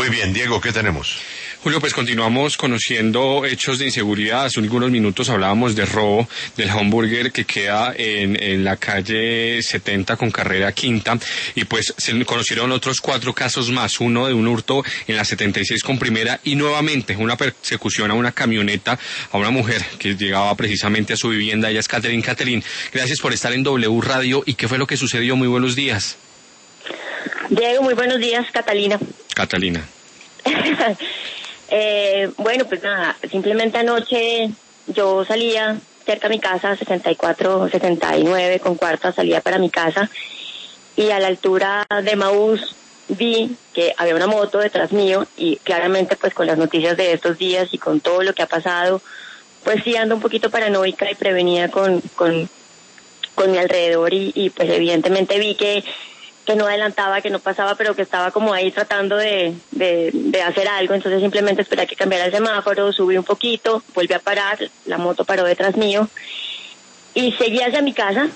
Muy bien, Diego, ¿qué tenemos? Julio, pues continuamos conociendo hechos de inseguridad. Hace algunos minutos hablábamos de robo del hamburger que queda en la calle 70 con carrera quinta, y pues se conocieron otros 4 casos más, uno de un hurto en la 76 con primera y nuevamente una persecución a una camioneta, a una mujer que llegaba precisamente a su vivienda. Ella es Catherine. Catherine, gracias por estar en W Radio. ¿Y qué fue lo que sucedió? Muy buenos días. Diego, muy buenos días, Catalina. Catalina. Bueno, pues nada, simplemente anoche yo salía cerca de mi casa, 74, 79 con cuarta, salía para mi casa, y a la altura de Maús vi que había una moto detrás mío, y claramente pues con las noticias de estos días y con todo lo que ha pasado, pues sí ando un poquito paranoica y prevenida con mi alrededor, y pues evidentemente vi que no adelantaba, que no pasaba, pero que estaba como ahí tratando de hacer algo. Entonces simplemente esperé a que cambiara el semáforo, subí un poquito, volví a parar, la moto paró detrás mío y seguí hacia mi casa.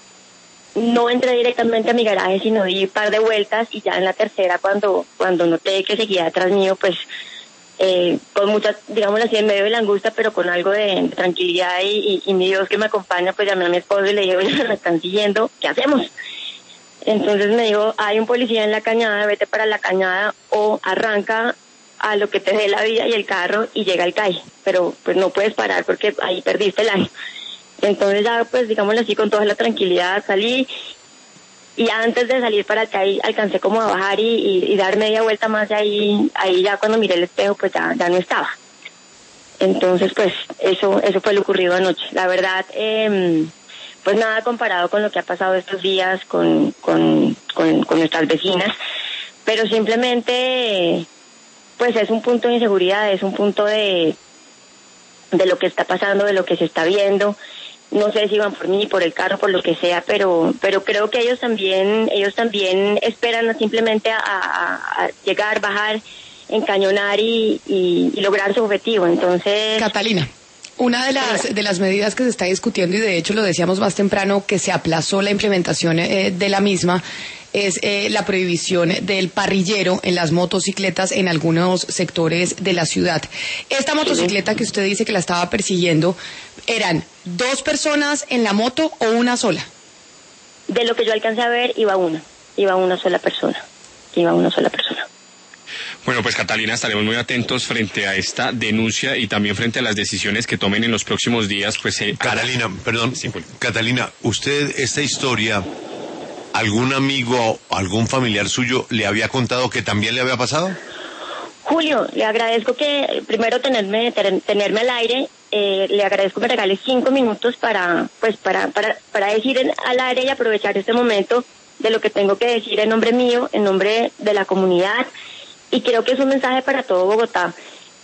No entré directamente a mi garaje, sino di un par de vueltas, y ya en la tercera, cuando noté que seguía detrás mío, pues con mucha, digámoslo así, en medio de la angustia, pero con algo de tranquilidad y mi Dios que me acompaña, pues llamé a mi esposo y le dije, oye, me están siguiendo, ¿qué hacemos? Entonces me dijo, hay un policía en la cañada, vete para la cañada o arranca a lo que te dé la vida y el carro y llega al CAI, pero pues no puedes parar porque ahí perdiste el aire. Entonces ya, pues digámoslo así, con toda la tranquilidad salí, y antes de salir para el CAI alcancé como a bajar y dar media vuelta más, ahí ya cuando miré el espejo pues ya no estaba. Entonces pues eso fue lo ocurrido anoche. La verdad, pues nada comparado con lo que ha pasado estos días con nuestras vecinas, pero simplemente pues es un punto de inseguridad, es un punto de lo que está pasando, de lo que se está viendo. No sé si van por mí, por el carro, por lo que sea, pero creo que ellos también esperan simplemente a llegar, bajar, encañonar y lograr su objetivo. Entonces, Catalina, una de las medidas que se está discutiendo, y de hecho lo decíamos más temprano, que se aplazó la implementación de la misma, es la prohibición del parrillero en las motocicletas en algunos sectores de la ciudad. Esta motocicleta que usted dice que la estaba persiguiendo, ¿eran 2 personas en la moto o una sola? De lo que yo alcancé a ver, iba una sola persona. Bueno, pues Catalina, estaremos muy atentos frente a esta denuncia y también frente a las decisiones que tomen en los próximos días. Pues Catalina, perdón, sí, Catalina, usted esta historia, ¿algún amigo, algún familiar suyo le había contado que también le había pasado? Julio, le agradezco que primero tenerme al aire. Le agradezco que me regale 5 minutos para decir al aire y aprovechar este momento de lo que tengo que decir en nombre mío, en nombre de la comunidad. Y creo que es un mensaje para todo Bogotá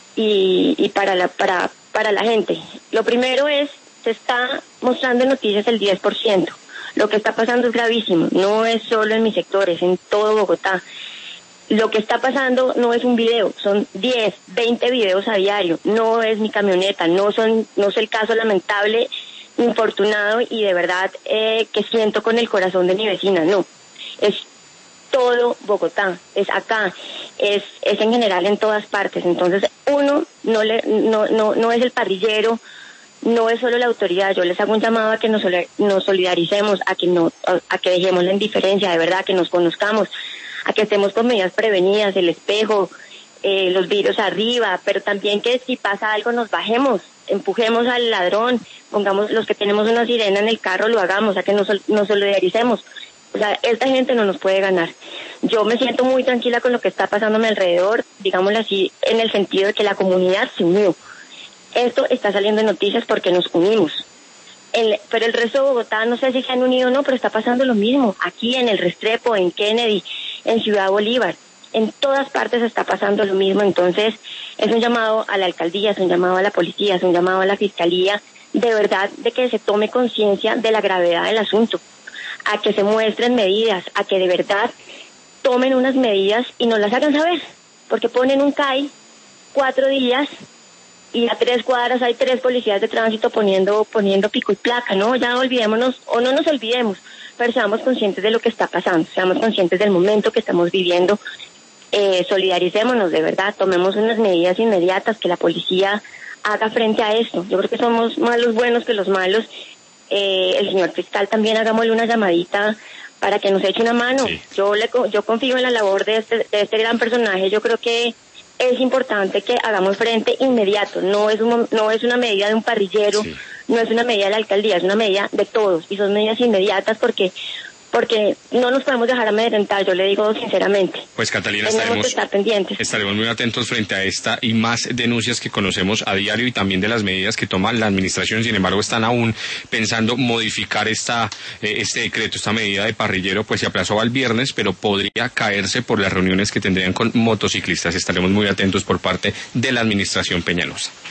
y para la gente. Lo primero es, se está mostrando en noticias el 10%. Lo que está pasando es gravísimo. No es solo en mi sector, es en todo Bogotá. Lo que está pasando no es un video, son 10, 20 videos a diario. No es mi camioneta, no es el caso lamentable, infortunado y de verdad que siento con el corazón de mi vecina. No, es todo Bogotá, es acá, es en general en todas partes. Entonces uno no es el parrillero, no es solo la autoridad. Yo les hago un llamado a que nos solidaricemos, a que dejemos la indiferencia, de verdad, que nos conozcamos, a que estemos con medidas prevenidas, el espejo, los vidrios arriba, pero también que si pasa algo nos bajemos, empujemos al ladrón, pongamos los que tenemos una sirena en el carro, lo hagamos, a que nos solidaricemos. O sea, esta gente no nos puede ganar. Yo me siento muy tranquila con lo que está pasando a mi alrededor, digámoslo así, en el sentido de que la comunidad se unió. Esto está saliendo en noticias porque nos unimos. Pero el resto de Bogotá, no sé si se han unido o no, pero está pasando lo mismo. Aquí en el Restrepo, en Kennedy, en Ciudad Bolívar, en todas partes está pasando lo mismo. Entonces, es un llamado a la alcaldía, es un llamado a la policía, es un llamado a la fiscalía, de verdad, de que se tome conciencia de la gravedad del asunto, a que se muestren medidas, a que de verdad tomen unas medidas y no las hagan saber, porque ponen un CAI 4 días y a 3 cuadras hay 3 policías de tránsito poniendo pico y placa, ¿no? Ya olvidémonos, o no nos olvidemos, pero seamos conscientes de lo que está pasando, seamos conscientes del momento que estamos viviendo solidaricémonos de verdad, tomemos unas medidas inmediatas, que la policía haga frente a esto. Yo creo que somos más los buenos que los malos. El señor fiscal también hagámosle una llamadita para que nos eche una mano. Sí. Yo confío en la labor de este gran personaje. Yo creo que es importante que hagamos frente inmediato. No es una medida de un parrillero, sí. No es una medida de la alcaldía, es una medida de todos, y son medidas inmediatas porque no nos podemos dejar amedrentar, yo le digo sinceramente. Pues Catalina, tenemos que estar pendientes. Estaremos muy atentos frente a esta y más denuncias que conocemos a diario, y también de las medidas que toma la administración. Sin embargo, están aún pensando modificar este decreto, esta medida de parrillero, pues se aplazó al viernes, pero podría caerse por las reuniones que tendrían con motociclistas. Estaremos muy atentos por parte de la administración Peñalosa.